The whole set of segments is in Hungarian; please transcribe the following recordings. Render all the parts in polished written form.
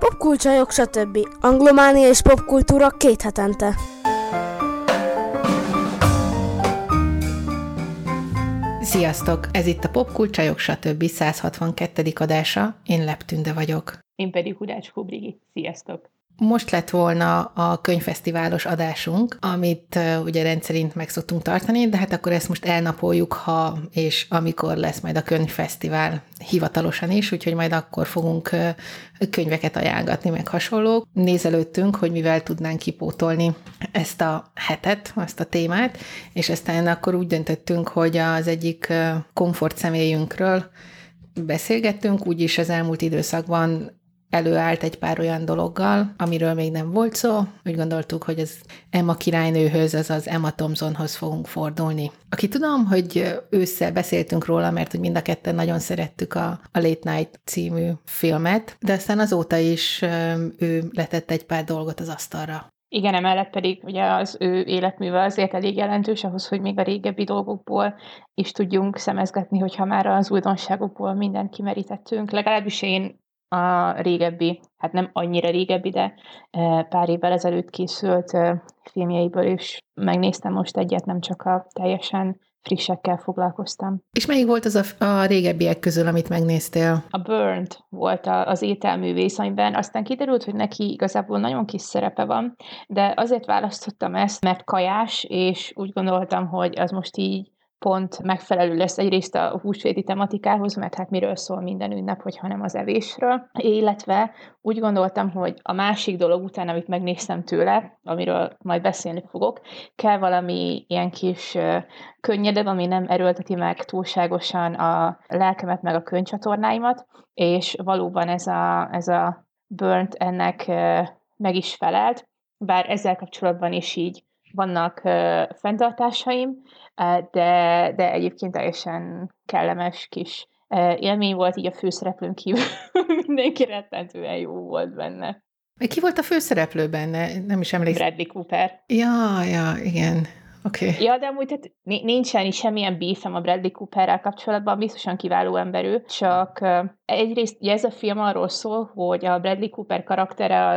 Popkulcsajok, stb. Anglománia és popkultúra 2 hetente. Sziasztok! Ez itt a Popkulcsajok, stb. 162. adása. Én Lep Tünde vagyok. Én pedig Hudácskó Brigi. Sziasztok! Most lett volna a könyvfesztiválos adásunk, amit ugye rendszerint meg szoktunk tartani, de hát akkor ezt most elnapoljuk, ha és amikor lesz majd a könyvfesztivál hivatalosan is, úgyhogy majd akkor fogunk könyveket ajánlgatni, meg hasonlók. Nézelődtünk, hogy mivel tudnánk kipótolni ezt a hetet, ezt a témát, és aztán akkor úgy döntöttünk, hogy az egyik komfort személyünkről beszélgettünk, úgyis az elmúlt időszakban előállt egy pár olyan dologgal, amiről még nem volt szó. Úgy gondoltuk, hogy az Emma királynőhöz, azaz Emma Thompsonhoz fogunk fordulni. Aki tudom, hogy ősszel beszéltünk róla, mert hogy mind a ketten nagyon szerettük a Late Night című filmet, de aztán azóta is ő letett egy pár dolgot az asztalra. Igen, emellett pedig ugye az ő életműve azért elég jelentős ahhoz, hogy még a régebbi dolgokból is tudjunk szemezgetni, hogyha már az újdonságokból mindent kimerítettünk. Legalábbis én a régebbi, hát nem annyira régebbi, de pár évvel ezelőtt készült filmjeiből is megnéztem most egyet, nem csak a teljesen frissekkel foglalkoztam. És melyik volt az a régebbiek közül, amit megnéztél? A Burned volt az ételművész, amiben aztán kiderült, hogy neki igazából nagyon kis szerepe van, de azért választottam ezt, mert kajás, és úgy gondoltam, hogy az most így pont megfelelő lesz egyrészt a húsvéti tematikához, mert hát miről szól minden ünnep, hogyha nem az evésről, illetve úgy gondoltam, hogy a másik dolog után, amit megnéztem tőle, amiről majd beszélni fogok, kell valami ilyen kis könnyedebb, ami nem erőlteti meg túlságosan a lelkemet meg a könyvcsatornáimat, és valóban ez a Burnt ennek meg is felelt, bár ezzel kapcsolatban is így vannak fenntartásaim, de egyébként teljesen kellemes kis élmény volt, így a főszereplőn kívül mindenki rettentően jó volt benne. Ki volt a főszereplő benne? Nem is emlékszem. Bradley Cooper. Ja, igen. Okay. Ja, de amúgy tehát nincsen is semmilyen beefem a Bradley Cooperrel kapcsolatban, biztosan kiváló ember ő, csak egyrészt ez a film arról szól, hogy a Bradley Cooper karaktere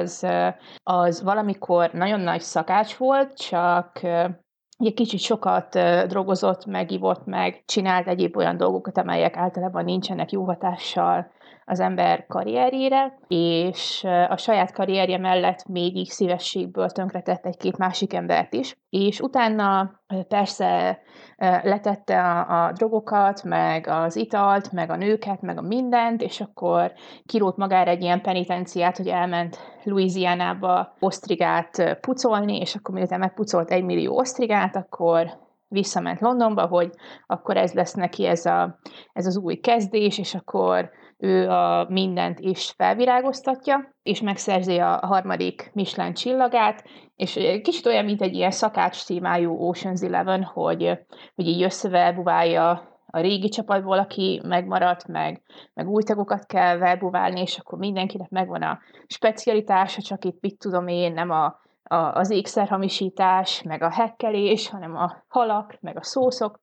az valamikor nagyon nagy szakács volt, csak egy kicsit sokat drogozott, megivott, meg csinált egyéb olyan dolgokat, amelyek általában nincsenek jó hatással az ember karrierjére, és a saját karrierje mellett még így szívességből tönkretett egy-két másik embert is. És utána persze letette a drogokat, meg az italt, meg a nőket, meg a mindent, és akkor kirótt magára egy ilyen penitenciát, hogy elment Louisianába osztrigát pucolni, és akkor miután megpucolt 1 millió osztrigát, akkor visszament Londonba, hogy akkor ez lesz neki ez az új kezdés, és akkor ő a mindent is felvirágoztatja, és megszerzi a 3. Michelin csillagát, és kicsit olyan, mint egy ilyen szakács témájú Ocean's 11, hogy így összeverbuválja a régi csapatból, aki megmaradt, meg új tagokat kell verbuválni, és akkor mindenkinek megvan a specialitása, csak itt mit tudom én, nem az ékszerhamisítás, meg a hekkelés, hanem a halak, meg a szószok,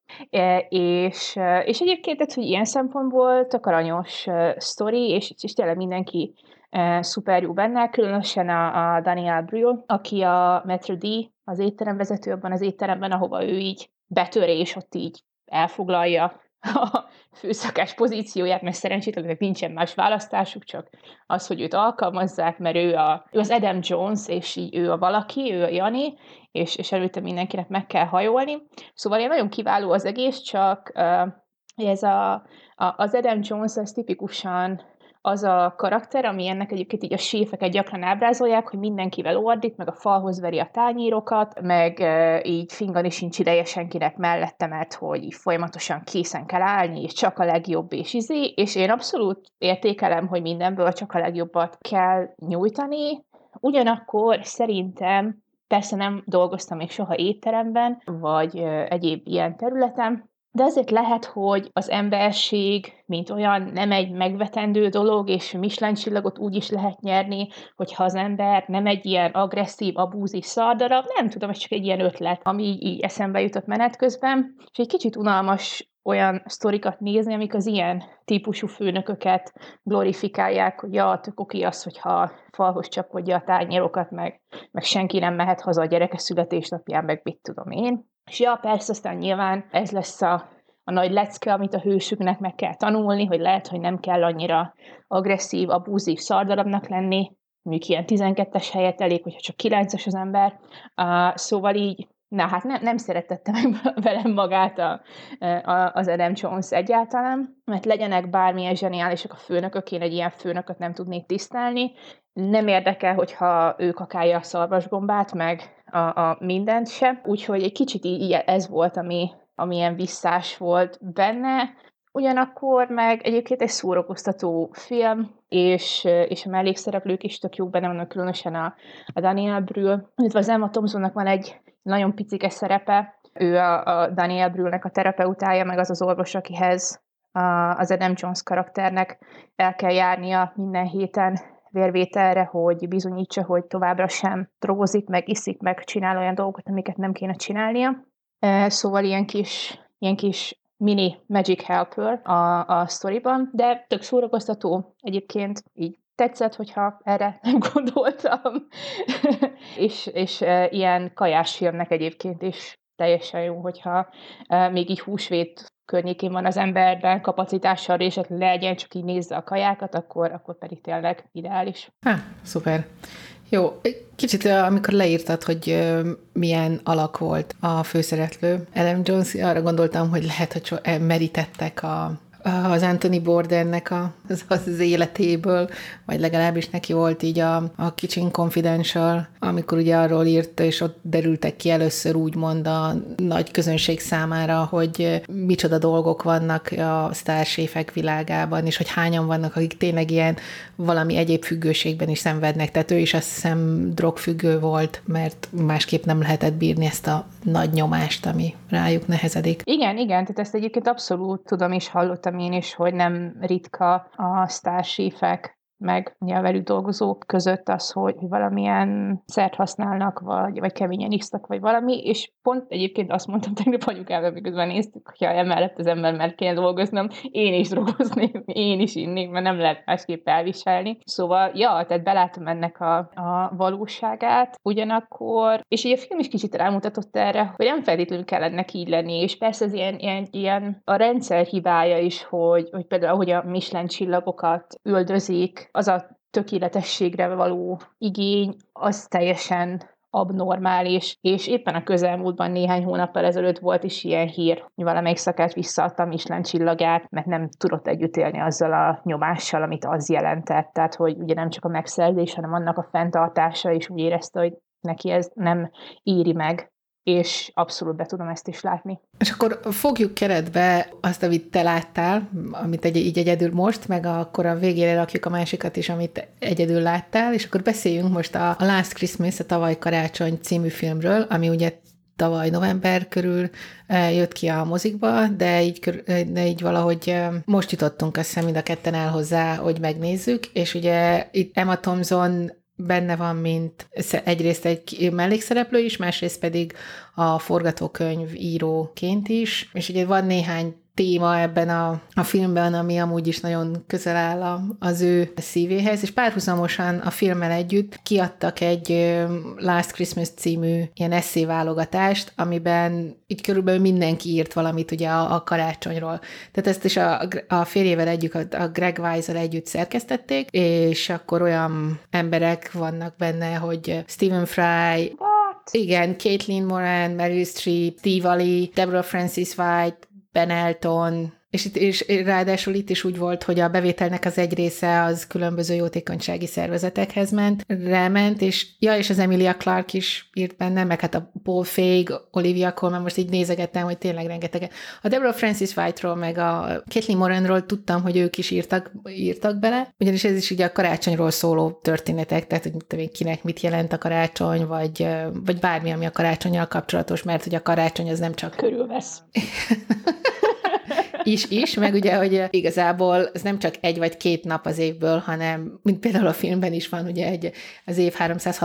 és egyébként, hogy ilyen szempontból tök aranyos sztori, és tényleg mindenki szuper jó benne, különösen a Daniel Brühl, aki a Maître D, az étteremvezető abban az étteremben, ahova ő így betör, és ott így elfoglalja a főszakás pozícióját, mert szerencsétlenek nincsen más választásuk, csak az, hogy őt alkalmazzák, mert ő az Adam Jones, és így ő a valaki, ő a Jani, és előtte mindenkinek meg kell hajolni. Szóval ilyen nagyon kiváló az egész, csak ez az Adam Jones, ez tipikusan az a karakter, ami ennek egyébként így a séfeket gyakran ábrázolják, hogy mindenkivel ordít, meg a falhoz veri a tányérokat, meg így fingani sincs ideje senkinek mellette, mert hogy így folyamatosan készen kell állni, és csak a legjobb és én abszolút értékelem, hogy mindenből csak a legjobbat kell nyújtani, ugyanakkor szerintem, persze nem dolgoztam még soha étteremben, vagy egyéb ilyen területen, de azért lehet, hogy az emberség, mint olyan, nem egy megvetendő dolog, és Michelin csillagot úgy is lehet nyerni, hogyha az ember nem egy ilyen agresszív, abúzív szardarab, nem tudom, ez csak egy ilyen ötlet, ami így eszembe jutott menet közben, és egy kicsit unalmas olyan sztorikat nézni, amik az ilyen típusú főnököket glorifikálják, hogy ja, tök oké az, hogyha falhoz csapkodja a tányérokat, meg senki nem mehet haza a gyereke születésnapján, meg mit tudom én. És ja, persze, aztán nyilván ez lesz a nagy lecke, amit a hősüknek meg kell tanulni, hogy lehet, hogy nem kell annyira agresszív, abúzív szardarabnak lenni, mondjuk ilyen 12-es helyett elég, hogyha csak 9-es az ember. Szóval így, hát nem szeretette meg velem magát az Adam Jones egyáltalán, mert legyenek bármilyen zseniálisak a főnökök, én egy ilyen főnököt nem tudnék tisztelni. Nem érdekel, hogyha ő kakálja a szarvasgombát, meg a mindent se. Úgyhogy egy kicsit így ez volt, ami ilyen visszás volt benne. Ugyanakkor meg egyébként egy szórakoztató film, és a mellékszereplők is tök jók benne vannak, különösen a Daniel Brühl, illetve az Emma Thompsonnak van egy nagyon picike szerepe, ő a Daniel Brühlnek a terapeutája, meg az orvos, akihez az Adam Jones karakternek el kell járnia minden héten vérvételre, hogy bizonyítsa, hogy továbbra sem drogozik, meg iszik, meg csinál olyan dolgokat, amiket nem kéne csinálnia. Szóval ilyen kis mini magic helper a sztoriban, de tök szórakoztató egyébként, így tetszett, hogyha erre nem gondoltam. és ilyen kajás filmnek egyébként is teljesen jó, hogyha még így húsvét környékén van az emberben kapacitása arra, és legyen, csak így nézze a kajákat, akkor pedig tényleg ideális. Szuper. Jó, kicsit amikor leírtad, hogy milyen alak volt a főszereplő Adam Jones, arra gondoltam, hogy lehet, hogy merítettek az Anthony Bourdainnek az életéből, vagy legalábbis neki volt így a Kitchen Confidential, amikor ugye arról írt, és ott derültek ki először úgymond a nagy közönség számára, hogy micsoda dolgok vannak a sztárséfek világában, és hogy hányan vannak, akik tényleg ilyen valami egyéb függőségben is szenvednek. Tehát ő is azt hiszem drogfüggő volt, mert másképp nem lehetett bírni ezt a nagy nyomást, ami rájuk nehezedik. Igen, tehát ezt egyébként abszolút tudom és hallottam én is, hogy nem ritka a sztárséfek meg a velük dolgozók között az, hogy valamilyen szert használnak, vagy keményen isztak, vagy valami, és pont egyébként azt mondtam tegnap anyukámmal, miközben néztük, hogyha emellett az ember mert kéne dolgoznom, én is drogoznék, én is innék, mert nem lehet másképp elviselni. Szóval, tehát belátom ennek a valóságát, ugyanakkor, és így a film is kicsit rámutatott erre, hogy nem feltétlenül kell ennek így lenni, és persze ez ilyen a rendszer hibája is, hogy például ahogy a Michelin csillagokat üldözik, az a tökéletességre való igény, az teljesen abnormális, és éppen a közelmúltban néhány hónappal ezelőtt volt is ilyen hír, hogy valamelyik szakát visszaadta a Michelin csillagát, mert nem tudott együtt élni azzal a nyomással, amit az jelentett. Tehát, hogy ugye nem csak a megszerzés, hanem annak a fenntartása is úgy érezte, hogy neki ez nem éri meg, és abszolút be tudom ezt is látni. És akkor fogjuk keretbe azt, amit te láttál, amit így egyedül most, meg akkor a végére rakjuk a másikat is, amit egyedül láttál, és akkor beszéljünk most a Last Christmas, a Tavaly karácsony című filmről, ami ugye tavaly november körül jött ki a mozikba, de így valahogy most jutottunk azt hiszem mind a ketten el hozzá, hogy megnézzük, és ugye itt Emma Thompson benne van, mint egyrészt egy mellékszereplő is, másrészt pedig a forgatókönyv íróként is, és ugye van néhány téma ebben a filmben, ami amúgy is nagyon közel áll az ő szívéhez, és párhuzamosan a filmmel együtt kiadtak egy Last Christmas című ilyen esszéválogatást, amiben így körülbelül mindenki írt valamit ugye a karácsonyról. Tehát ezt is a férjével együtt, a Greg Wise-al együtt szerkesztették, és akkor olyan emberek vannak benne, hogy Stephen Fry, igen, Caitlin Moran, Meryl Streep, Steve Ali, Deborah Francis White, Ben Elton, és ráadásul itt is úgy volt, hogy a bevételnek az egy része az különböző jótékonysági szervezetekhez ráment, és az Emilia Clarke is írt benne, meg hát a Paul Feig, Olivia Colman, most így nézegettem, hogy tényleg rengeteg. A Deborah Francis White-ról, meg a Caitlin Moranról tudtam, hogy ők is írtak bele, ugyanis ez is ugye a karácsonyról szóló történetek, tehát hogy kinek mit jelent a karácsony, vagy bármi, ami a karácsonnyal kapcsolatos, mert hogy a karácsony az nem csak... Körülvesz. is, meg ugye, hogy igazából ez nem csak 1 vagy 2 nap az évből, hanem, mint például a filmben is van, ugye az év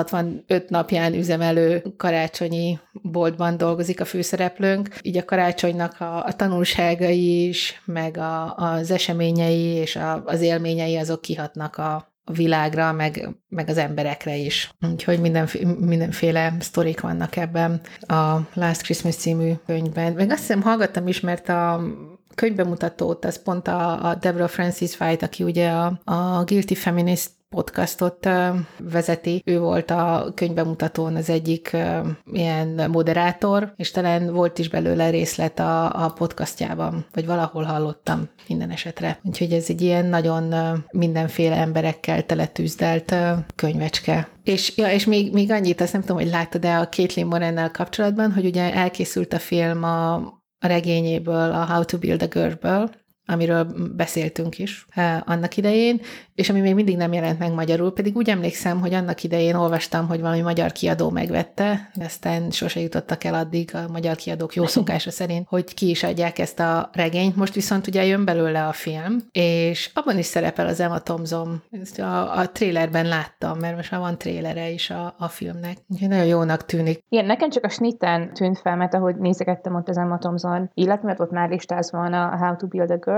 365 napján üzemelő karácsonyi boltban dolgozik a főszereplőnk, így a karácsonynak a tanulságai is, meg az eseményei és az élményei azok kihatnak a világra, meg az emberekre is. Úgyhogy mindenféle sztorik vannak ebben a Last Christmas című könyvben. Meg azt hiszem hallgattam is, mert a könyvbemutatót, az pont a Deborah Francis White, aki ugye a Guilty Feminist podcastot vezeti. Ő volt a könyvbemutatón az egyik ilyen moderátor, és talán volt is belőle részlet a podcastjában, vagy valahol hallottam minden esetre. Úgyhogy ez egy ilyen nagyon mindenféle emberekkel teletűzdelt könyvecske. És még annyit, azt nem tudom, hogy láttad-e a Caitlin Morennel kapcsolatban, hogy ugye elkészült a film a regényéből, a How to Build a Girl-ből, amiről beszéltünk is annak idején, és ami még mindig nem jelent meg magyarul, pedig úgy emlékszem, hogy annak idején olvastam, hogy valami magyar kiadó megvette, de aztán sose jutottak el addig a magyar kiadók jó szokása szerint, hogy ki is adják ezt a regényt. Most viszont ugye jön belőle a film, és abban is szerepel az Emma Thompson. Ezt a trailerben láttam, mert most már van trailere is a filmnek. Úgyhogy nagyon jónak tűnik. Igen, nekem csak a snitten tűnt fel, mert ahogy nézegettem ott az Emma Thompson, illetve mert ott már listázva van a How to Build a Girl.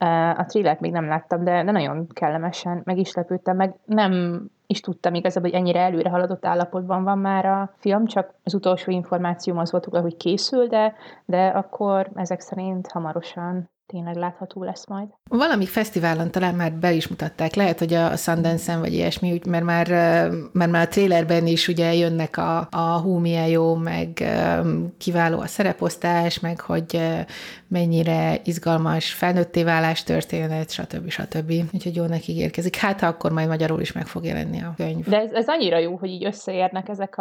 A trailert még nem láttam, de nagyon kellemesen meg is lepődtem, meg nem is tudtam igazából, hogy ennyire előre haladott állapotban van már a film, csak az utolsó információm az volt, hogy készül, de akkor ezek szerint hamarosan tényleg látható lesz majd. Valami fesztiválon talán már be is mutatták, lehet, hogy a Sundance-en vagy ilyesmi, mert már a trailerben is ugye jönnek a hú, milyen jó, meg kiváló a szereposztás, meg hogy mennyire izgalmas felnőtté válás történet, stb. Úgyhogy jó neki ígérkezik. Hát, ha akkor majd magyarul is meg fog jelenni a könyv. De ez annyira jó, hogy így összeérnek ezek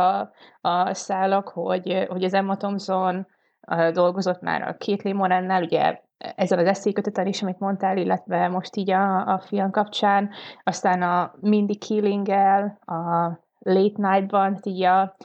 a szálak, hogy az Emma Thompson dolgozott már a Caitlin Morennel, ugye ezen az eszélyköteten is, amit mondtál, illetve most így a film kapcsán, aztán a Mindy Kaling-el, a Late Night-ban, így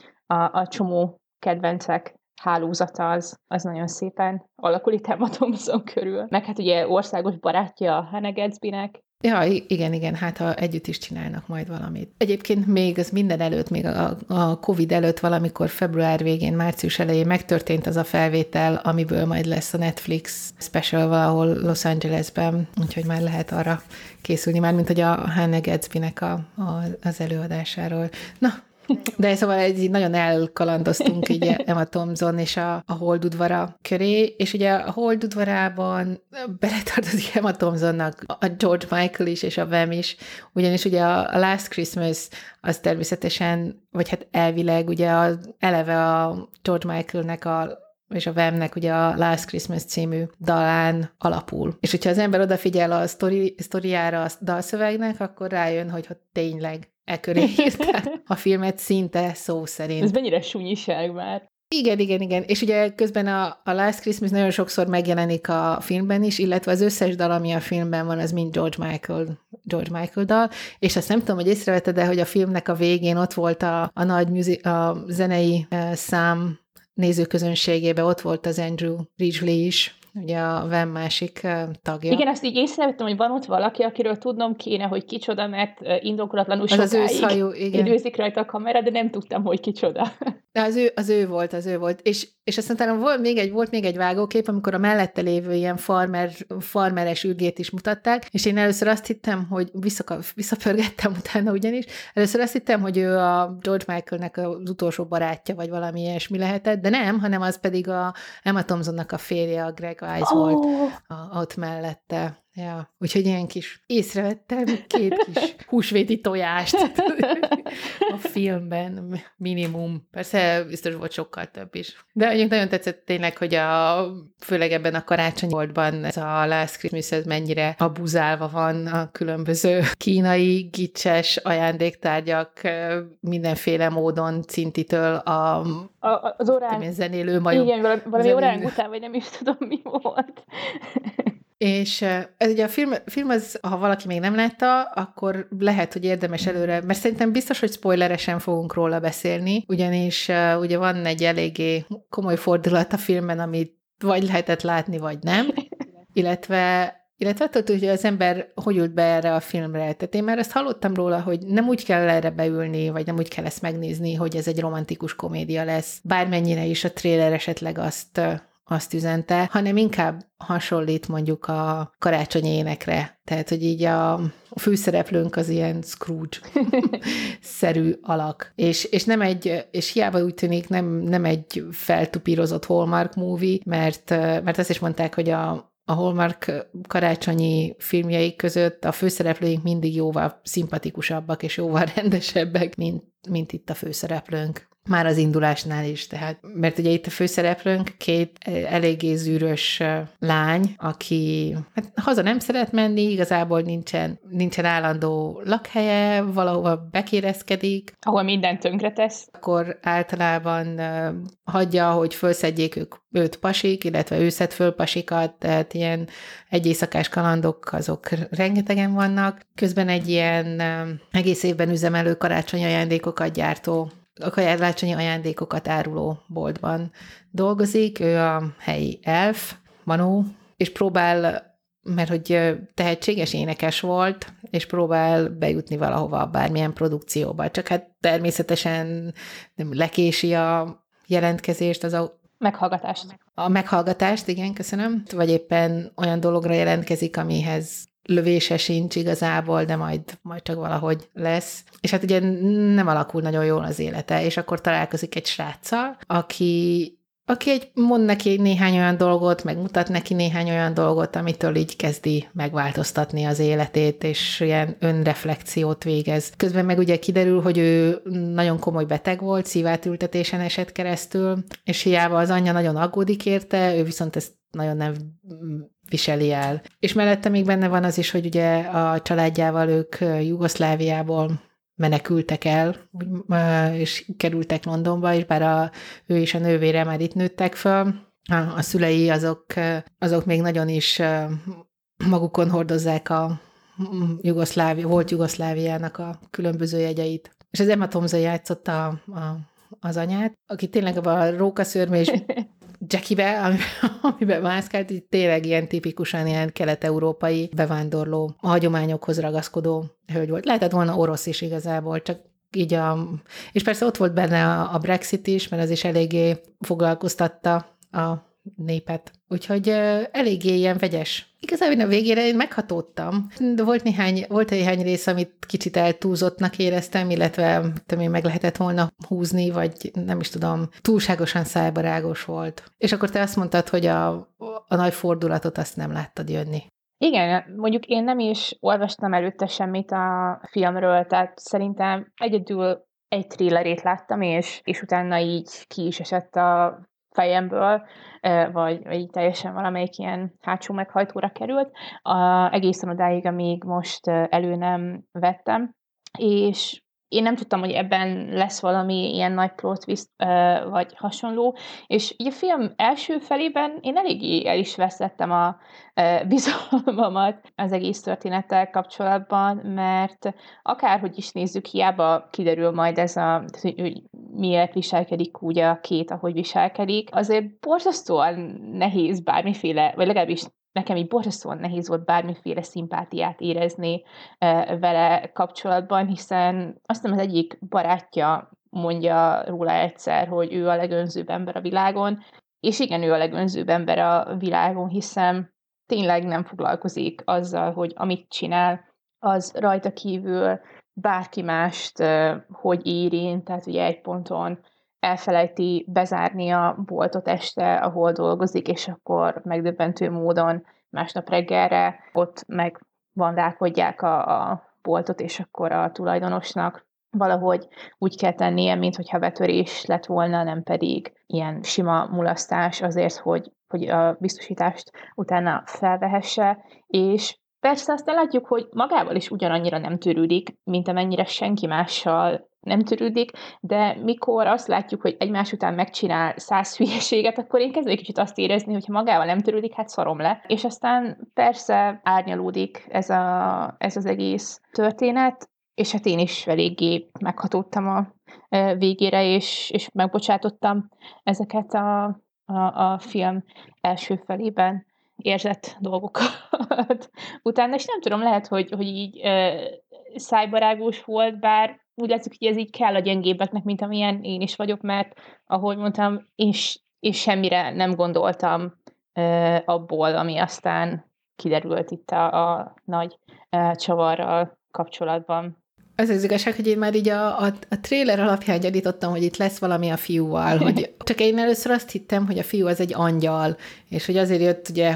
a csomó kedvencek hálózata az nagyon szépen alakul itt Emma Thompson körül. Meg hát ugye országos barátja a Hannah Gadsbynek. Ja, igen, hát ha együtt is csinálnak majd valamit. Egyébként még az minden előtt, még a Covid előtt valamikor február végén, március elején megtörtént az a felvétel, amiből majd lesz a Netflix special valahol Los Angelesben, úgyhogy már lehet arra készülni, már mint hogy a Hannah Gadsbynek az előadásáról. Na, de szóval így nagyon elkalandoztunk így Emma Thompson és a Hold udvara köré, és ugye a Hold udvarában beletartozik Emma Thompsonnak a George Michael is, és a Wham is, ugyanis ugye a Last Christmas az természetesen, vagy hát elvileg ugye eleve a George Michaelnek és a Whamnek ugye a Last Christmas című dalán alapul. És hogyha az ember odafigyel a sztoriára a dalszövegnek, akkor rájön, hogy tényleg köré írták a filmet szinte szó szerint. Ez mennyire sunyiság már. Igen. És ugye közben a Last Christmas nagyon sokszor megjelenik a filmben is, illetve az összes dal, ami a filmben van, az mind George Michael dal, és azt nem tudom, hogy észrevetted, de hogy a filmnek a végén ott volt a nagy a zenei szám nézőközönségében, ott volt az Andrew Ridgeley is, ugye a Wham másik tagja. Igen, ezt így észrevettem, hogy van ott valaki, akiről tudnom kéne, hogy kicsoda, mert indokolatlanul sokáig az őszhajú, időzik rajta a kamera, de nem tudtam, hogy kicsoda. De az ő volt. És aztán talán volt még egy vágókép, amikor a mellette lévő ilyen farmeres ürgét is mutatták, és én először azt hittem, hogy visszapörgettem utána ugyanis, először azt hittem, hogy ő a George Michaelnek az utolsó barátja, vagy valami ilyesmi lehetett, de nem, hanem az pedig a Emma Thompsonnak a férje, a Greg Wise volt ott mellette. Ja, úgyhogy ilyen kis észrevettem 2 kis húsvéti tojást a filmben, minimum. Persze biztos volt sokkal több is. De egyébként nagyon tetszett tényleg, hogy főleg ebben a karácsonyboltban ez a Last Christmas ez mennyire abuzálva van a különböző kínai gicses ajándéktárgyak mindenféle módon Cintitől az orán... zenélő majom. Igen, valami orán után, vagy nem is tudom, mi volt. És ez ugye a film az, ha valaki még nem látta, akkor lehet, hogy érdemes előre, mert szerintem biztos, hogy spoileresen fogunk róla beszélni, ugyanis ugye van egy eléggé komoly fordulat a filmben, amit vagy lehetett látni, vagy nem. illetve attól, hogy az ember hogy ült be erre a filmre. Tehát én már ezt hallottam róla, hogy nem úgy kell erre beülni, vagy nem úgy kell ezt megnézni, hogy ez egy romantikus komédia lesz. Bármennyire is a trailer esetleg azt üzente, hanem inkább hasonlít mondjuk a karácsonyi énekre. Tehát, hogy így a főszereplőnk az ilyen Scrooge-szerű alak. És hiába úgy tűnik, nem egy feltupírozott Hallmark movie, mert azt is mondták, hogy a Hallmark karácsonyi filmjeik között a főszereplőink mindig jóval szimpatikusabbak és jóval rendesebbek, mint itt a főszereplőnk. Már az indulásnál is, tehát, mert ugye itt a főszereplőnk két eléggé zűrös lány, aki haza nem szeret menni, igazából nincsen állandó lakhelye, valahova bekérezkedik. Ahol mindent tönkretesz. Akkor általában hagyja, hogy felszedjék őt pasik, illetve ő szed föl pasikat, tehát ilyen egy éjszakás kalandok, azok rengetegen vannak. Közben egy ilyen egész évben üzemelő karácsonyi ajándékokat gyártó, a karácsonyi ajándékokat áruló boltban dolgozik, ő a helyi elf, Manó, és próbál, mert hogy tehetséges énekes volt, és próbál bejutni valahova, bármilyen produkcióba. Csak hát természetesen nem lekési a jelentkezést, Meghallgatást. A meghallgatást, igen, köszönöm. Vagy éppen olyan dologra jelentkezik, amihez lövése sincs igazából, de majd csak valahogy lesz. És hát ugye nem alakul nagyon jól az élete, és akkor találkozik egy sráccal, aki mond neki néhány olyan dolgot, meg mutat neki néhány olyan dolgot, amitől így kezdi megváltoztatni az életét, és ilyen önreflexiót végez. Közben meg ugye kiderül, hogy ő nagyon komoly beteg volt, szívátültetésen esett keresztül, és hiába az anyja nagyon aggódik érte, ő viszont ezt nagyon nem viseli el. És mellette még benne van az is, hogy ugye a családjával ők Jugoszláviából menekültek el, és kerültek Londonba, és bár ő és a nővére már itt nőttek föl, a szülei azok még nagyon is magukon hordozzák a volt Jugoszláviának a különböző jegyeit. És az Emma Thompson játszotta az anyát, aki tényleg a rókaszőrmés Jackie-be, amiben mászkált, így tényleg ilyen tipikusan ilyen kelet-európai bevándorló, a hagyományokhoz ragaszkodó hölgy volt. Lehetett volna orosz is igazából, csak így és persze ott volt benne a Brexit is, mert az is eléggé foglalkoztatta a népet. Úgyhogy eléggé ilyen vegyes. Igazából a végére én meghatódtam. De volt néhány rész, amit kicsit eltúlzottnak éreztem, illetve én meg lehetett volna húzni, vagy nem is tudom, túlságosan szájbarágos volt. És akkor te azt mondtad, hogy a nagy fordulatot azt nem láttad jönni. Igen, mondjuk én nem is olvastam előtte semmit a filmről, tehát szerintem egyedül egy thrillerét láttam, és utána így ki is esett a fejemből, vagy teljesen valamelyik ilyen hátsó meghajtóra került, egészen odáig, amíg most elő nem vettem, és én nem tudtam, hogy ebben lesz valami ilyen nagy plot twist, vagy hasonló, és ugye a film első felében én eléggé el is veszettem a bizalmamat az egész történettel kapcsolatban, mert akárhogy is nézzük, hiába kiderül majd ez hogy miért viselkedik úgy a két, ahogy viselkedik, azért borzasztóan nehéz bármiféle, vagy legalábbis nekem így borzasztóan nehéz volt bármiféle szimpátiát érezni vele kapcsolatban, hiszen azt hiszem az egyik barátja mondja róla egyszer, hogy ő a legönzőbb ember a világon, és igen, ő a legönzőbb ember a világon, hiszen tényleg nem foglalkozik azzal, hogy amit csinál, az rajta kívül bárki mást hogy érint, tehát ugye egy ponton elfelejti bezárni a boltot este, ahol dolgozik, és akkor megdöbbentő módon másnap reggelre ott megvandálkodják a boltot, és akkor a tulajdonosnak valahogy úgy kell tennie, mintha betörés lett volna, nem pedig ilyen sima mulasztás azért, hogy a biztosítást utána felvehesse, és persze aztán látjuk, hogy magával is ugyanannyira nem törődik, mint amennyire senki mással nem törődik, de mikor azt látjuk, hogy egymás után megcsinál 100 hülyeséget, akkor én kezdek kicsit azt érezni, hogy ha magával nem törődik, hát szarom le. És aztán persze árnyalódik ez az egész történet, és hát én is eléggé meghatódtam a végére, és megbocsátottam ezeket a film első felében érzett dolgokat utána, és nem tudom, lehet, hogy így szájbarágos volt, bár úgy látszik, hogy ez így kell a gyengébbeknek, mint amilyen én is vagyok, mert ahogy mondtam, én semmire nem gondoltam abból, ami aztán kiderült itt a nagy csavarral kapcsolatban. Az igazság, hogy én már így a trailer alapján gyanítottam, hogy itt lesz valami a fiúval, hogy csak én először azt hittem, hogy a fiú az egy angyal, és hogy azért jött ugye,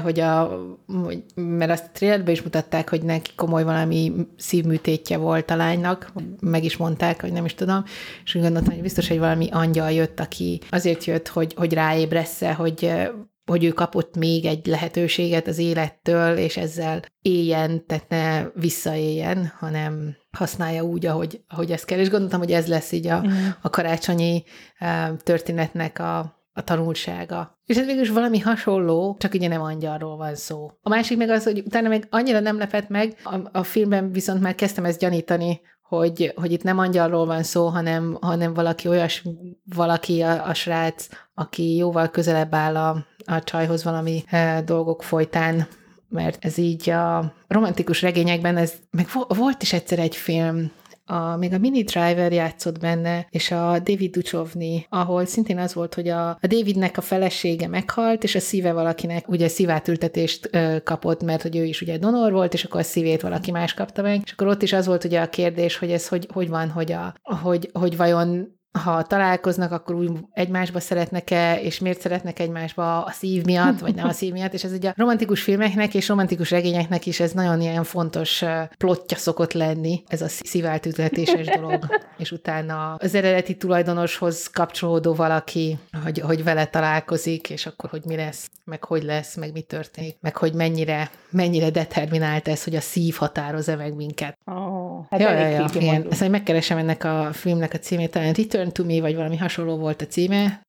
mert azt a trailerben is mutatták, hogy neki komoly valami szívműtétje volt a lánynak, meg is mondták, hogy nem is tudom, és úgy gondoltam, hogy biztos, hogy valami angyal jött, aki azért jött, hogy ráébressze, hogy ő kapott még egy lehetőséget az élettől, és ezzel éljen, tehát ne visszaéljen, hanem használja úgy, ahogy ez kell. És gondoltam, hogy ez lesz így a karácsonyi történetnek a tanulsága. És ez végül is valami hasonló, csak ugye nem angyalról van szó. A másik meg az, hogy utána meg annyira nem lepett meg, a filmben viszont már kezdtem ezt gyanítani, hogy itt nem angyalról van szó, hanem valaki a srác, aki jóval közelebb áll a csajhoz valami dolgok folytán, mert ez így a romantikus regényekben, meg volt is egyszer egy film, még a Minnie Driver játszott benne, és a David Duchovny, ahol szintén az volt, hogy a Davidnek a felesége meghalt, és a szíve valakinek ugye szívátültetést kapott, mert hogy ő is ugye donor volt, és akkor a szívét valaki más kapta meg, és akkor ott is az volt ugye a kérdés, hogy ez hogy van, hogy vajon ha találkoznak, akkor úgy egymásba szeretnek-e, és miért szeretnek egymásba a szív miatt, vagy nem a szív miatt, és ez ugye a romantikus filmeknek és romantikus regényeknek is ez nagyon ilyen fontos plottja szokott lenni, ez a szíváltültetéses dolog, és utána az eredeti tulajdonoshoz kapcsolódó valaki, hogy vele találkozik, és akkor hogy mi lesz, meg mi történik, meg hogy mennyire determinált ez, hogy a szív határoz-e meg minket. Hát igen. Ezt majd megkeresem ennek a filmnek a címét, talán Return to Me, vagy valami hasonló volt a címe.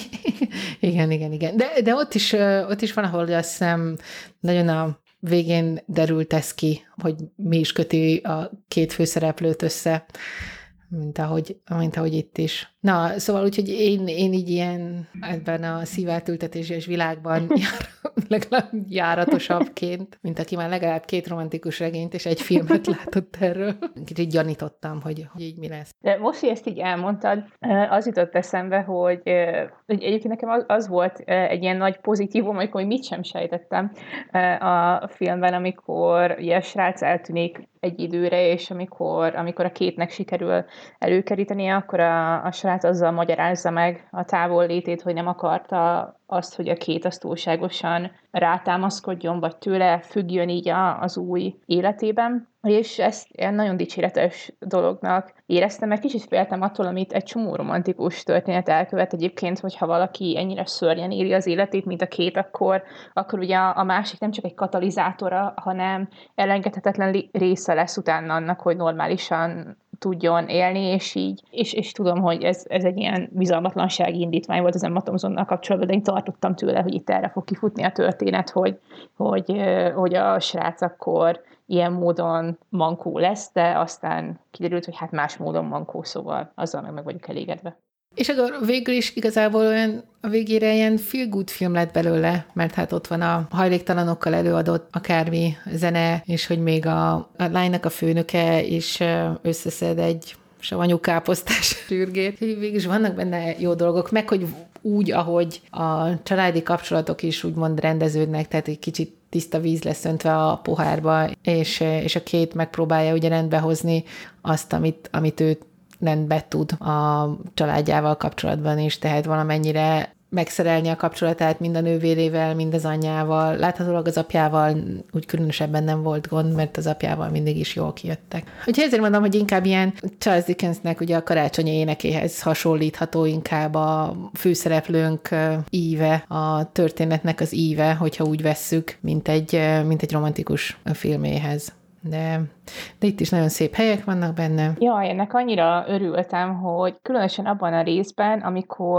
igen. De ott is van, ahol azt hiszem nagyon a végén derült ez ki, hogy mi is köti a két főszereplőt össze, mint ahogy itt is. Na, szóval úgyhogy én így ilyen ebben a szívátültetéses világban legalább járatosabbként, mint aki már legalább 2 romantikus regényt és egy filmet látott erről. Kicsit gyanítottam, hogy így mi lesz. De most, hogy ezt így elmondtad, az jutott eszembe, hogy egyébként nekem az volt egy ilyen nagy pozitívum, amikor mit sem sejtettem a filmben, amikor ugye a srác eltűnik egy időre, és amikor a Kate-nek sikerül előkerítenie, akkor a srác azzal magyarázza meg a távollétét, hogy nem akarta azt, hogy a Kate az túlságosan rátámaszkodjon, vagy tőle függjön így az új életében. És ezt ilyen nagyon dicséretes dolognak éreztem, mert kicsit féltem attól, amit egy csomó romantikus történet elkövet egyébként, hogyha valaki ennyire szörnyen éli az életét, mint a Kate, akkor ugye a másik nem csak egy katalizátora, hanem elengedhetetlen része lesz utána annak, hogy normálisan tudjon élni, és így, és tudom, hogy ez egy ilyen bizalmatlansági indítvány volt az Emma Thompsonnal kapcsolatban, de én tartottam tőle, hogy itt erre fog kifutni a történet, hogy a srác akkor ilyen módon mankó lesz, de aztán kiderült, hogy hát más módon mankó, szóval azzal meg vagyok elégedve. És akkor végül is igazából olyan a végére ilyen feel good film lett belőle, mert hát ott van a hajléktalanokkal előadott akármi zene, és hogy még a lánynak a főnöke is összeszed egy savanyú káposztás sürgét. Végülis vannak benne jó dolgok, meg hogy úgy, ahogy a családi kapcsolatok is úgymond rendeződnek, tehát egy kicsit tiszta víz lesz öntve a pohárba, és a Kate megpróbálja ugye rendbe hozni azt, amit ő rendbe tud a családjával kapcsolatban is, tehát valamennyire megszerelni a kapcsolatát mind a nővérével, mind az anyjával. Láthatólag az apjával úgy különösebben nem volt gond, mert az apjával mindig is jól kijöttek. Úgyhogy ezért mondom, hogy inkább ilyen Charles Dickensnek ugye a karácsonyi énekéhez hasonlítható inkább a főszereplőnk íve, a történetnek az íve, hogyha úgy vesszük, mint egy romantikus filméhez. De itt is nagyon szép helyek vannak benne. Jaj, ennek annyira örültem, hogy különösen abban a részben, amikor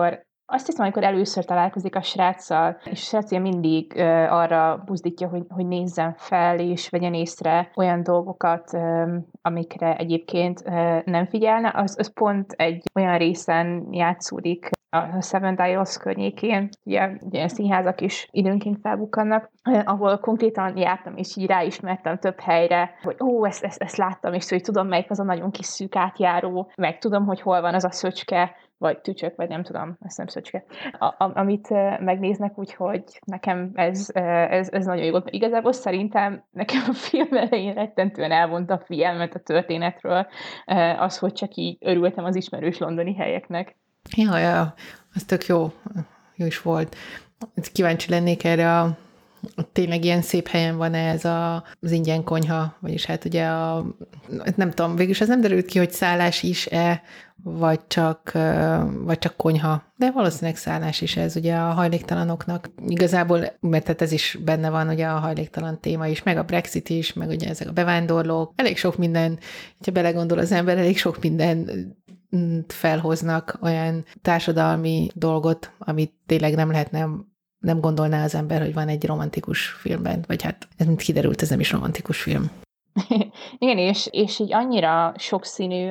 Azt hiszem, amikor először találkozik a sráccal, és a srác mindig arra buzdítja, hogy nézzen fel, és vegyen észre olyan dolgokat, amikre egyébként nem figyelne, az pont egy olyan részen játszódik a Seven Dials környékén, ugye ilyen színházak is időnként felbukkannak, ahol konkrétan jártam, és így ráismertem több helyre, hogy ezt láttam, és hogy tudom, melyik az a nagyon kis szűk átjáró, meg tudom, hogy hol van az a szöcske, vagy tücsök, vagy nem tudom, ezt nem szöcske, amit megnéznek, úgyhogy nekem ez nagyon jó volt. Igazából szerintem nekem a film elején rettentően elvonta a figyelmet a történetről, az, hogy csak így örültem az ismerős londoni helyeknek. Ja, az tök jó is volt. Kíváncsi lennék erre tényleg ilyen szép helyen van ez az ingyen konyha, vagyis hát ugye nem tudom, végülis ez nem derült ki, hogy szállás is-e, vagy csak konyha, de valószínűleg szállás is ez ugye a hajléktalanoknak. Igazából, mert tehát ez is benne van ugye a hajléktalan téma is, meg a Brexit is, meg ugye ezek a bevándorlók, elég sok minden, ha belegondol az ember, elég sok minden felhoznak olyan társadalmi dolgot, amit tényleg nem gondolná az ember, hogy van egy romantikus filmben, vagy hát ez mint kiderült, ez nem is romantikus film. Igen, és így annyira sokszínű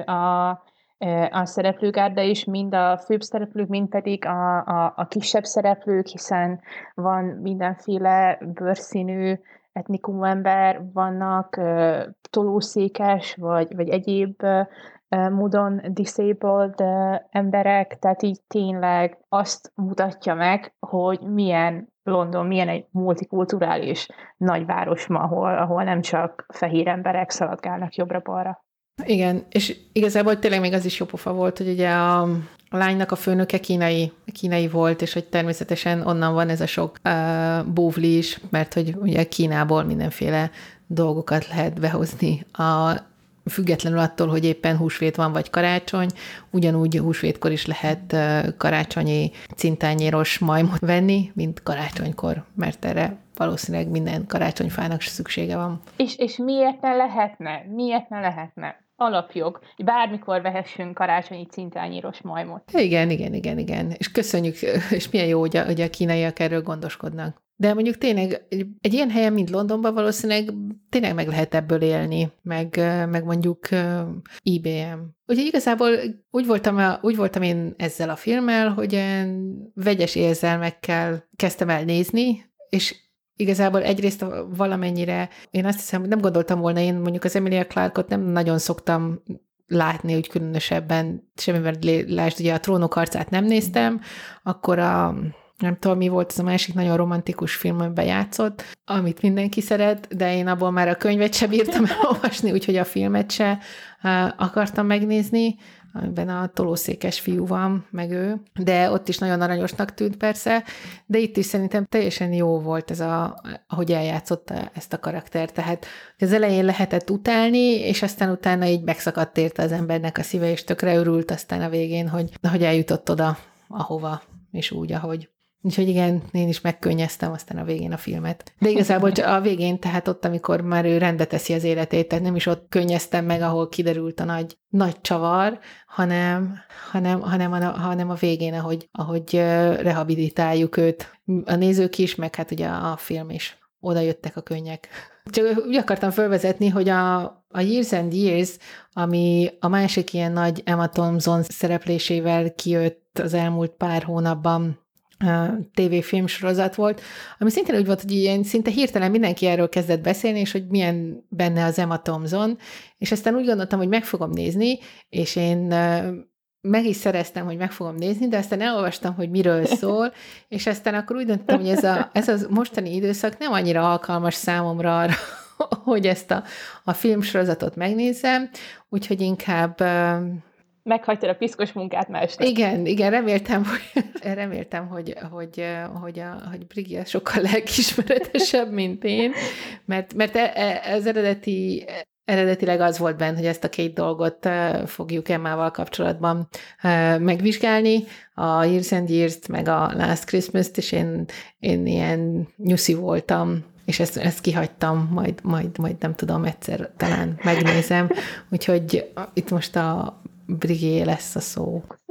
a szereplőgárda is, mind a főbb szereplők, mind pedig a kisebb szereplők, hiszen van mindenféle bőrszínű etnikumú ember, vannak tolószékes, vagy egyéb módon disabled emberek, tehát így tényleg azt mutatja meg, hogy milyen London, milyen egy multikulturális nagyváros ma, ahol nem csak fehér emberek szaladgálnak jobbra-balra. Igen, és igazából tényleg még az is jó pofa volt, hogy ugye a lánynak a főnöke kínai volt, és hogy természetesen onnan van ez a sok bóvli is, mert hogy ugye Kínából mindenféle dolgokat lehet behozni függetlenül attól, hogy éppen húsvét van, vagy karácsony, ugyanúgy húsvétkor is lehet karácsonyi cintányéros majmot venni, mint karácsonykor, mert erre valószínűleg minden karácsonyfának szüksége van. És miért ne lehetne? Miért ne lehetne? Alapjog. Bármikor vehessünk karácsonyi cintányéros majmot. Igen. És köszönjük, és milyen jó, hogy a kínaiak erről gondoskodnak. De mondjuk tényleg egy ilyen helyen, mint Londonban valószínűleg tényleg meg lehet ebből élni, meg mondjuk IBM. Úgyhogy igazából úgy voltam én ezzel a filmmel, hogy vegyes érzelmekkel kezdtem el nézni, és igazából egyrészt valamennyire, én azt hiszem, nem gondoltam volna, én mondjuk az Emilia Clarke-ot nem nagyon szoktam látni, úgy különösebben semmivel, lásd, ugye a Trónok harcát nem néztem, akkor nem tudom, mi volt az a másik nagyon romantikus film, amiben játszott, amit mindenki szeret, de én abból már a könyvet sem bírtam elolvasni, úgyhogy a filmet se akartam megnézni, amiben a tolószékes fiú van, meg ő, de ott is nagyon aranyosnak tűnt persze, de itt is szerintem teljesen jó volt ez ahogy eljátszotta ezt a karaktert, tehát az elején lehetett utálni, és aztán utána így megszakadt érte az embernek a szíve, és tökre örült aztán a végén, hogy eljutott oda, ahova, és úgy, ahogy. Úgyhogy igen, én is megkönnyeztem aztán a végén a filmet. De igazából a végén, tehát ott, amikor már ő rendbe teszi az életét, tehát nem is ott könnyeztem meg, ahol kiderült a nagy csavar, hanem a végén, ahogy rehabilitáljuk őt. A nézők is, meg hát ugye a film is. Oda jöttek a könnyek. Csak úgy akartam felvezetni, hogy a Years and Years, ami a másik ilyen nagy Emma Thompson szereplésével kijött az elmúlt pár hónapban, tévéfilm sorozat volt, ami szintén úgy volt, hogy ilyen szinte hirtelen mindenki erről kezdett beszélni, és hogy milyen benne az Emma Thompson, és aztán úgy gondoltam, hogy meg fogom nézni, és én meg is szereztem, hogy meg fogom nézni, de aztán elolvastam, hogy miről szól, és aztán akkor úgy döntöttem, hogy ez a mostani időszak nem annyira alkalmas számomra arra, hogy ezt a filmsorozatot megnézzem, úgyhogy inkább meghagytad a piszkos munkát már este. Igen, reméltem, hogy Brigitte sokkal lelkiismeretesebb, mint én, mert az eredetileg az volt benne, hogy ezt a két dolgot fogjuk Emmával kapcsolatban megvizsgálni, a Years and Years-t, meg a Last Christmas-t, és én ilyen nyuszi voltam, és ezt kihagytam, majd nem tudom, egyszer talán megnézem, úgyhogy itt most a Brigitte lesz a szó.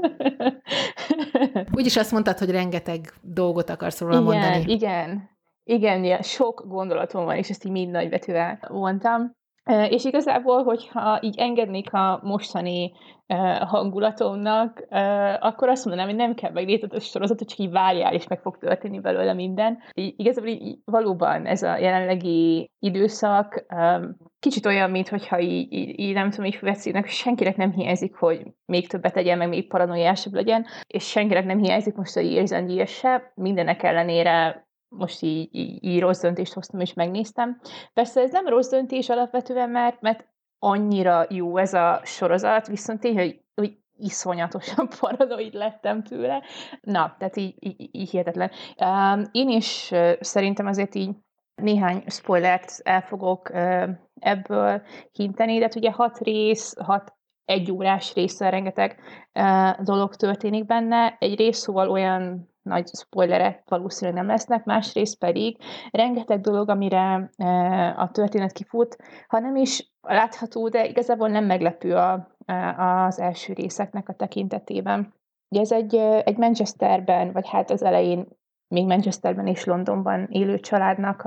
Úgyis azt mondtad, hogy rengeteg dolgot akarsz róla Igen, mondani. igen, ilyen sok gondolatom van, és ezt így mind nagybetűvel mondtam. És igazából, hogyha így engednék a mostani hangulatomnak, akkor azt mondanám, hogy nem kell megnézned a sorozatot, csak így várjál, és meg fog történni belőle minden. Igazából így valóban ez a jelenlegi időszak kicsit olyan, mintha így nem tudom, így veszinek, hogy senkinek nem hiányzik, hogy még többet tegyen, meg még paranoiásabb legyen, és senkinek nem hiányzik most, hogy érzendíjes se. Mindenek ellenére most így rossz döntést hoztam, és megnéztem. Persze ez nem rossz döntés alapvetően, mert annyira jó ez a sorozat, viszont tényleg, hogy iszonyatosan paranoid lettem tőle. Na, tehát így hihetetlen. Én is szerintem azért így néhány spoilert el fogok ebből hinteni, de hát ugye 6 rész, 6 egyórás része, rengeteg dolog történik benne. Egy rész szóval olyan nagy spoilerek valószínűleg nem lesznek, másrészt pedig rengeteg dolog, amire a történet kifut, ha nem is látható, de igazából nem meglepő az első részeknek a tekintetében. Ugye ez egy Manchesterben, vagy hát az elején még Manchesterben és Londonban élő családnak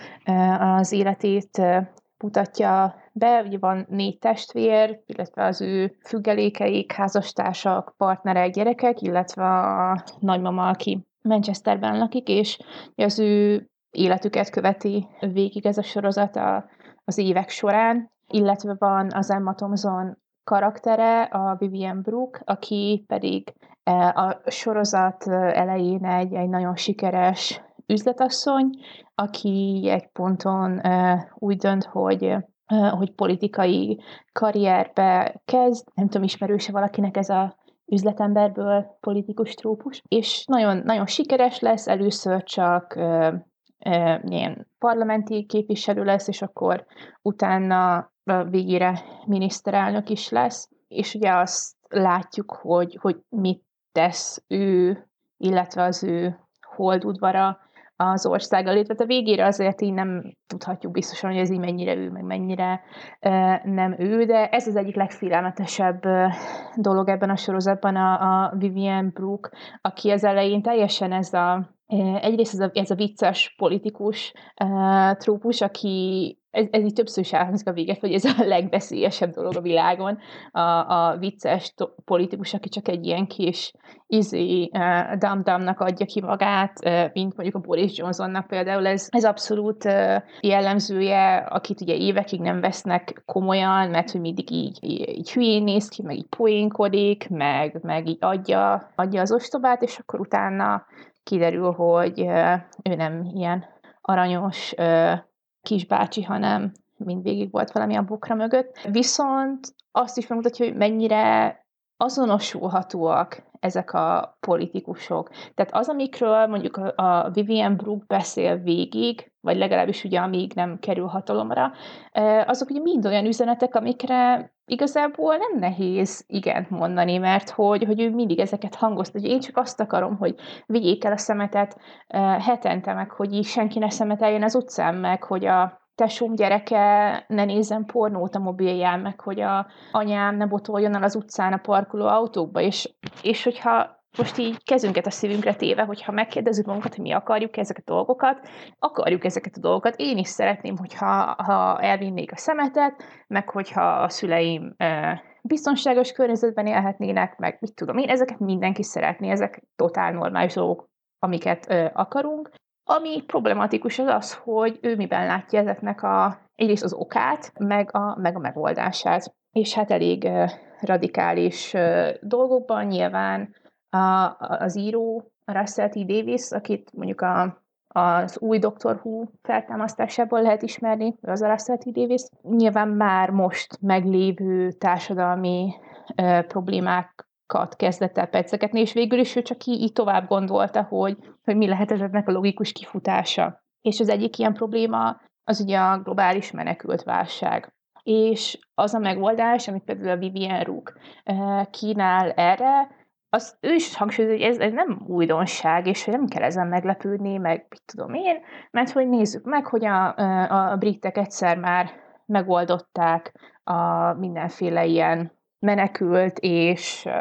az életét mutatja be. Ugye van 4 testvér, illetve az ő függelékeik, házastársak, partnerek, gyerekek, illetve a nagymama, aki Manchesterben lakik, és az ő életüket követi végig ez a sorozat az évek során, illetve van az Emma Thompson karaktere, a Vivian Brooke, aki pedig a sorozat elején egy nagyon sikeres üzletasszony, aki egy ponton úgy dönt, hogy politikai karrierbe kezd. Nem tudom, ismerőse valakinek ez a üzletemberből politikus trópus, és nagyon, nagyon sikeres lesz, először csak ilyen parlamenti képviselő lesz, és akkor utána végére miniszterelnök is lesz, és ugye azt látjuk, hogy mit tesz ő, illetve az ő holdudvara az országgal, illetve a végére azért így nem tudhatjuk biztosan, hogy ez így mennyire ő, meg mennyire nem ő, de ez az egyik legfélelmetesebb dolog ebben a sorozatban, a Vivian Brooke, aki az elején teljesen egyrészt ez a vicces politikus trópus, aki ez így többször is elhangzik a véget, hogy ez a legveszélyesebb dolog a világon, a vicces politikus, aki csak egy ilyen kis dum-dumnak adja ki magát, mint mondjuk a Boris Johnsonnak például. Ez abszolút jellemzője, akit ugye évekig nem vesznek komolyan, mert hogy mindig így hülyén néz ki, meg így poénkodik, meg így adja az ostobát, és akkor utána kiderül, hogy ő nem ilyen aranyos kisbácsi, hanem mindvégig volt valami a bokra mögött. Viszont azt is megmutatja, hogy mennyire azonosulhatóak ezek a politikusok. Tehát az, amikről mondjuk a Vivian Brooke beszél végig, vagy legalábbis ugye amíg nem kerül hatalomra, azok ugye mind olyan üzenetek, amikre igazából nem nehéz igent mondani, mert hogy ő mindig ezeket hangozta, hogy én csak azt akarom, hogy vigyék el a szemetet hetente, meg hogy így senki ne szemeteljen az utcán, meg hogy a tesóm gyereke ne nézzen pornót a mobilján, meg hogy a anyám ne botoljon el az utcán a parkoló autókba, és hogyha most így kezünket a szívünkre téve, hogyha megkérdezzük magunkat, hogy mi akarjuk ezeket a dolgokat. Én is szeretném, ha elvinnék a szemetet, meg hogyha a szüleim biztonságos környezetben élhetnének, meg mit tudom én, ezeket mindenki szeretné, ezek totál normális dolgok, amiket akarunk. Ami problematikus az, hogy ő miben látja ezeknek egyrészt az okát, meg a megoldását. És hát elég radikális dolgokban nyilván az író, Russell T. Davies, akit mondjuk az új Doctor Who feltámasztásából lehet ismerni, az a Russell T. Davies, nyilván már most meglévő társadalmi problémákat kezdett el pedzegetni, és végül is ő csak így tovább gondolta, hogy mi lehet ezeknek a logikus kifutása. És az egyik ilyen probléma az ugye a globális menekültválság. És az a megoldás, amit például a Vivian Brooke kínál erre, az ő is hangsúlyozza, hogy ez nem újdonság, és hogy nem kell ezen meglepődni, meg mit tudom én, mert hogy nézzük meg, hogy a britek egyszer már megoldották a mindenféle ilyen menekült és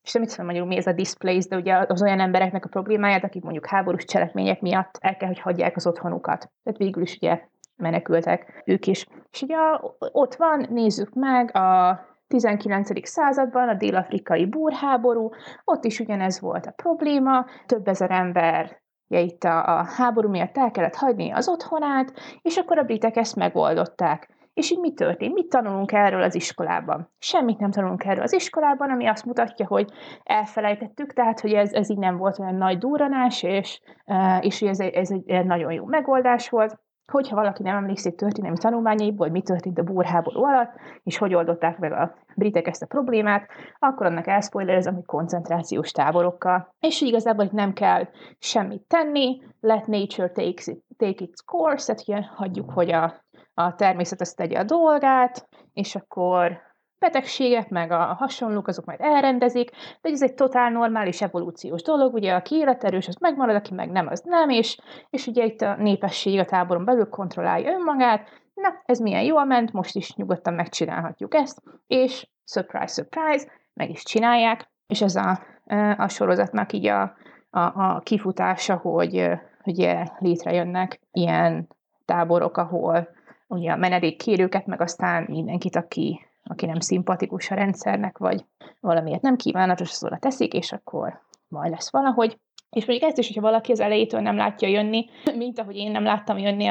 és nem tudom magyarul, mi ez a displaced, de ugye az olyan embereknek a problémáját, akik mondjuk háborús cselekmények miatt el kell, hogy hagyják az otthonukat. Tehát végül is ugye menekültek ők is. És ugye ott van, nézzük meg, a 19. században a dél-afrikai búrháború, ott is ugyanez volt a probléma, több ezer ember itt a háború miatt el kellett hagyni az otthonát, és akkor a britek ezt megoldották. És így mi történt? Mit tanulunk erről az iskolában? Semmit nem tanulunk erről az iskolában, ami azt mutatja, hogy elfelejtettük, tehát hogy ez így nem volt olyan nagy durranás, és hogy ez egy nagyon jó megoldás volt. Hogyha valaki nem emlékszik történelmi tanulmányaiból, hogy mi történt a búrháború alatt, és hogy oldották meg a britek ezt a problémát, akkor annak elszpoilerezem, hogy koncentrációs táborokkal. És igazából itt nem kell semmit tenni, let nature take its course, tehát hagyjuk, hogy a természet azt tegye a dolgát, és akkor betegségek, meg a hasonlók, azok majd elrendezik, de ez egy totál normális evolúciós dolog, ugye aki életerős, az megmarad, aki meg nem, az nem, és ugye itt a népesség a táboron belül kontrollálja önmagát, na, ez milyen jól ment, most is nyugodtan megcsinálhatjuk ezt, és surprise, surprise, meg is csinálják, és ez a sorozatnak így a kifutása, hogy ugye létrejönnek ilyen táborok, ahol ugye a menedékkérőket, meg aztán mindenkit, aki nem szimpatikus a rendszernek, vagy valamiért nem kívánatos, az oda teszik, és akkor majd lesz valahogy. És mondjuk ezt is, hogyha valaki az elejétől nem látja jönni, mint ahogy én nem láttam jönni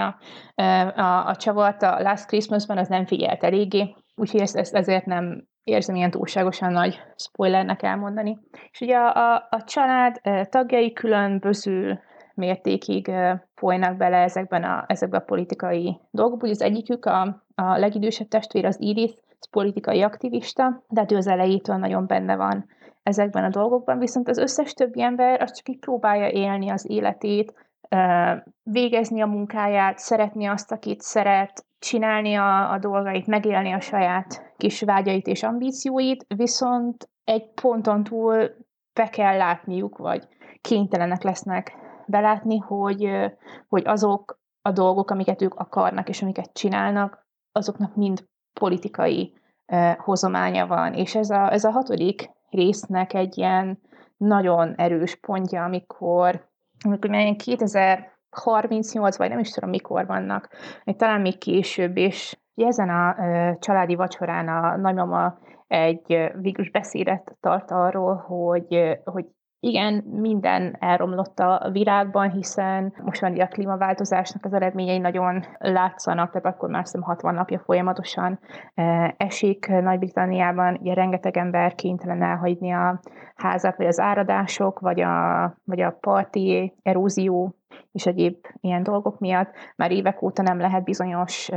a csavart a Last Christmasban, az nem figyelt eléggé, úgyhogy ezt ezért nem érzem ilyen túlságosan nagy spoilernek elmondani. És ugye a család tagjai különböző mértékig folynak bele ezekbe a politikai dolgokba. Ugye az egyikük, a legidősebb testvér, az Edith, az politikai aktivista, de hát ő az elejétől nagyon benne van ezekben a dolgokban, viszont az összes többi ember az csak így próbálja élni az életét, végezni a munkáját, szeretni azt, akit szeret, csinálni a dolgait, megélni a saját kis vágyait és ambícióit, viszont egy ponton túl be kell látniuk, vagy kénytelenek lesznek belátni, hogy azok a dolgok, amiket ők akarnak, és amiket csinálnak, azoknak mind politikai hozománya van. És ez a 6. résznek egy ilyen nagyon erős pontja, amikor 2038, vagy nem is tudom mikor vannak, talán még később, és ezen a családi vacsorán a nagymama egy végülis beszédet tart arról, hogy igen, minden elromlott a világban, hiszen most már a klímaváltozásnak az eredményei nagyon látszanak, tehát akkor már 60 napja folyamatosan esik Nagy-Britanniában, ugye rengeteg ember kénytelen elhagyni a házat, vagy az áradások, vagy a parti erózió és egyéb ilyen dolgok miatt már évek óta nem lehet bizonyos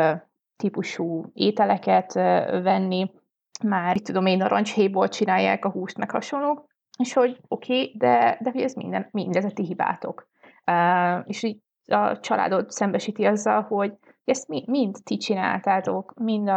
típusú ételeket venni, már tudom én, narancshéjból csinálják a húst, meg hasonlók, és hogy oké, de hogy ez mindez a ti hibátok. És így a családod szembesíti azzal, hogy ezt mind ti csináltátok, mind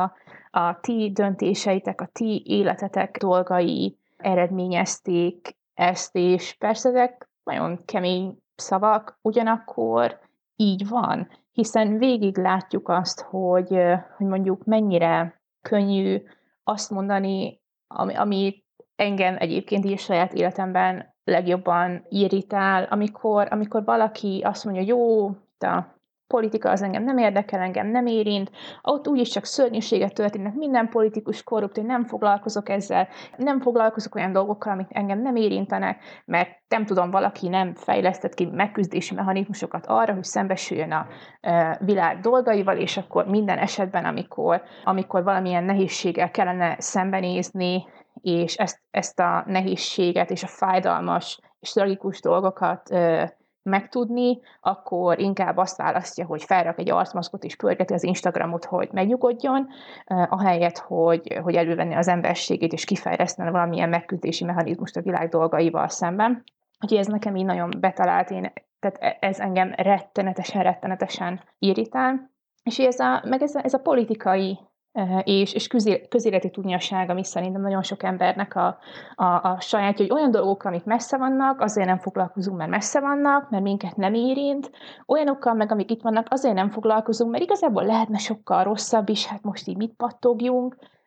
a ti döntéseitek, a ti életetek dolgai eredményezték ezt, és persze ezek nagyon kemény szavak, ugyanakkor így van, hiszen végig látjuk azt, hogy mondjuk mennyire könnyű azt mondani, amit engem egyébként is saját életemben legjobban irritál, amikor valaki azt mondja, jó, a politika az engem nem érdekel, engem nem érint, ott úgyis csak szörnyűséget történnek, minden politikus korrupt, én nem foglalkozok ezzel, nem foglalkozok olyan dolgokkal, amik engem nem érintenek, mert nem tudom, valaki nem fejlesztett ki megküzdési mechanizmusokat arra, hogy szembesüljön a világ dolgaival, és akkor minden esetben, amikor valamilyen nehézséggel kellene szembenézni, és ezt a nehézséget és a fájdalmas és tragikus dolgokat megtudni, akkor inkább azt választja, hogy felrak egy arcmaszkot és pörgeti az Instagramot, hogy megnyugodjon, ahelyett, hogy elővenni az emberségét és kifejleszteni valamilyen megküzdési mechanizmust a világ dolgaival szemben. Úgyhogy ez nekem így nagyon betalált, tehát ez engem rettenetesen irritál. És ez a politikai és közéleti tudniasság, ami szerintem nagyon sok embernek a sajátja, hogy olyan dolgok, amik messze vannak, azért nem foglalkozunk, mert messze vannak, mert minket nem érint, olyanokkal meg, amik itt vannak, azért nem foglalkozunk, mert igazából lehetne sokkal rosszabb is, hát most így mit pattogjunk,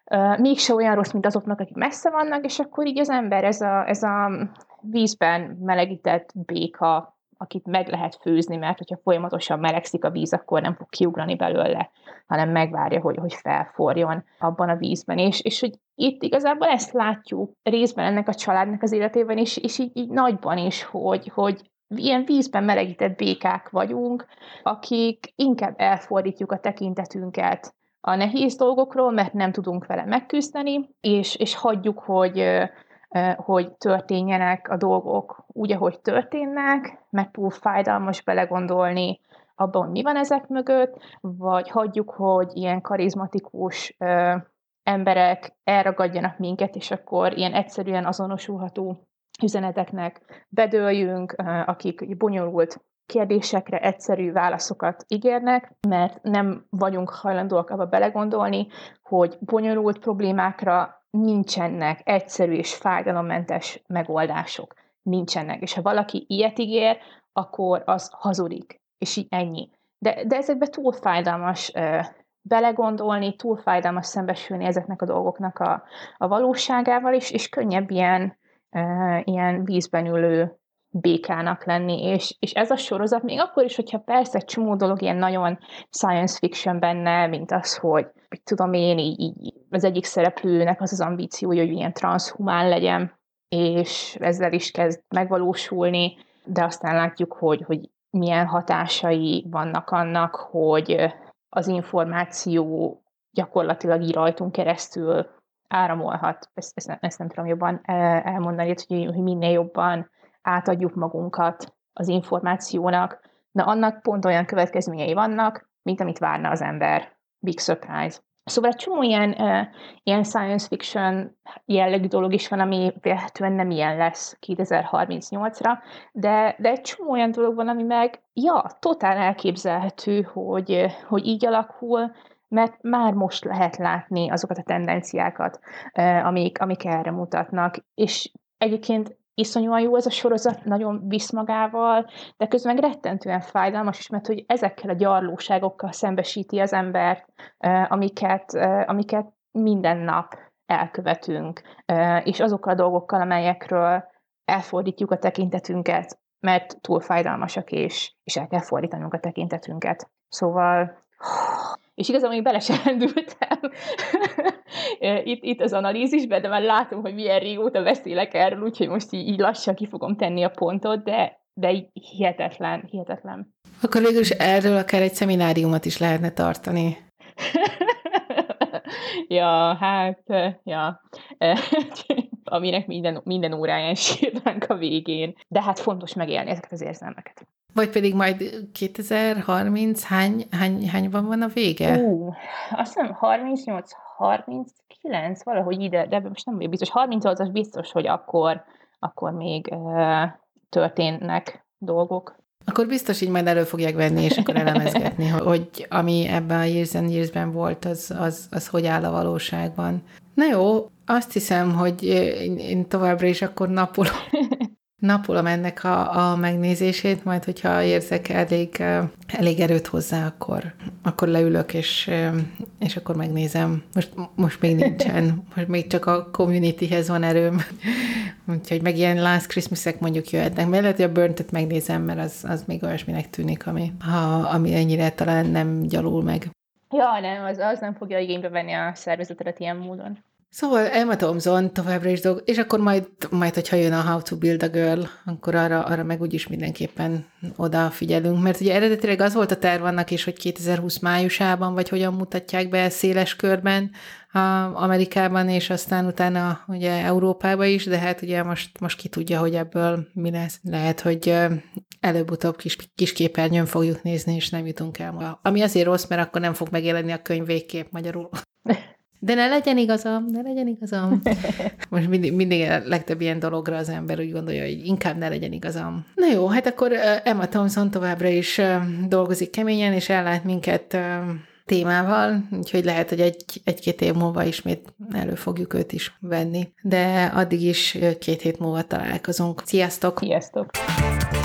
mégse olyan rossz, mint azoknak, akik messze vannak, és akkor így az ember ez a vízben melegített béka, akit meg lehet főzni, mert hogyha folyamatosan melegszik a víz, akkor nem fog kiugrani belőle, hanem megvárja, hogy felforjon abban a vízben. És hogy itt igazából ezt látjuk részben ennek a családnak az életében, és így nagyban is, hogy ilyen vízben melegített békák vagyunk, akik inkább elfordítjuk a tekintetünket a nehéz dolgokról, mert nem tudunk vele megküzdeni, és hagyjuk, hogy történjenek a dolgok úgy, ahogy történnek, mert túl fájdalmas belegondolni abban, hogy mi van ezek mögött, vagy hagyjuk, hogy ilyen karizmatikus emberek elragadjanak minket, és akkor ilyen egyszerűen azonosulható üzeneteknek bedőljünk, akik bonyolult kérdésekre egyszerű válaszokat ígérnek, mert nem vagyunk hajlandóak abba belegondolni, hogy bonyolult problémákra nincsenek egyszerű és fájdalommentes megoldások. Nincsenek. És ha valaki ilyet ígér, akkor az hazudik. És így ennyi. De ezekbe túl fájdalmas belegondolni, túl fájdalmas szembesülni ezeknek a dolgoknak a valóságával is, és könnyebb ilyen vízben ülő békának lenni, és ez a sorozat még akkor is, hogyha persze egy csomó dolog ilyen nagyon science fiction benne, mint az, hogy tudom én, így az egyik szereplőnek az ambíciója, hogy ilyen transhumán legyen, és ezzel is kezd megvalósulni, de aztán látjuk, hogy milyen hatásai vannak annak, hogy az információ gyakorlatilag így rajtunk keresztül áramolhat. Ezt nem tudom jobban elmondani, hogy minél jobban átadjuk magunkat az információnak, de annak pont olyan következményei vannak, mint amit várna az ember. Big surprise. Szóval egy csomó ilyen science fiction jellegű dolog is van, ami véletlenül nem ilyen lesz 2038-ra, de egy csomó olyan dolog van, ami meg, totál elképzelhető, hogy így alakul, mert már most lehet látni azokat a tendenciákat, amik erre mutatnak. És egyébként iszonyúan jó ez a sorozat, nagyon visz magával, de közben meg rettentően fájdalmas is, mert hogy ezekkel a gyarlóságokkal szembesíti az embert, amiket minden nap elkövetünk, és azokkal a dolgokkal, amelyekről elfordítjuk a tekintetünket, mert túl fájdalmasak, és el kell fordítanunk a tekintetünket. Szóval... És igazából még bele sem rendültem itt az analízisben, de már látom, hogy milyen régóta beszélek erről, úgyhogy most így lassan ki fogom tenni a pontot, de így hihetetlen. Akkor végül is erről akár egy szemináriumot is lehetne tartani. Aminek minden óráján sírnánk a végén. De hát fontos megélni ezeket az érzelmeket. Vagy pedig majd 2030 hányban van a vége? Azt hiszem 38, 39, valahogy ide, de most nem vagyok biztos. 38-as biztos, hogy akkor még történnek dolgok. Akkor biztos így majd elő fogják venni, és akkor elemezgetni, hogy ami ebben a Years and Years-ben volt, az hogy áll a valóságban. Na jó, azt hiszem, hogy én továbbra is akkor napolom ennek a megnézését, majd hogyha érzek elég erőt hozzá, akkor leülök, és akkor megnézem. Most még nincsen, most még csak a Communityhez van erőm. Úgyhogy meg ilyen Last Christmas-ek mondjuk jöhetnek. Mert lehet, hogy a Burnt-et megnézem, mert az még olyasminek tűnik, ami ennyire talán nem gyalul meg. Ja, nem, az nem fogja igénybe venni a szervezetet ilyen módon. Szóval Emma Thompson továbbra is és akkor majd, hogyha jön a How to Build a Girl, akkor arra meg úgyis mindenképpen odafigyelünk, mert ugye eredetileg az volt a terv annak is, hogy 2020 májusában, vagy hogyan mutatják be széles körben Amerikában, és aztán utána ugye Európába is, de hát ugye most ki tudja, hogy ebből mi lesz. Lehet, hogy előbb-utóbb kis képernyőn fogjuk nézni, és nem jutunk el. Ami azért rossz, mert akkor nem fog megjelenni a könyv végképp magyarul. De ne legyen igazam. Most mindig a legtöbb ilyen dologra az ember úgy gondolja, hogy inkább ne legyen igazam. Na jó, hát akkor Emma Thompson továbbra is dolgozik keményen, és ellát minket témával, úgyhogy lehet, hogy egy-két év múlva ismét elő fogjuk őt is venni. De addig is 2 hét múlva találkozunk. Sziasztok! Sziasztok!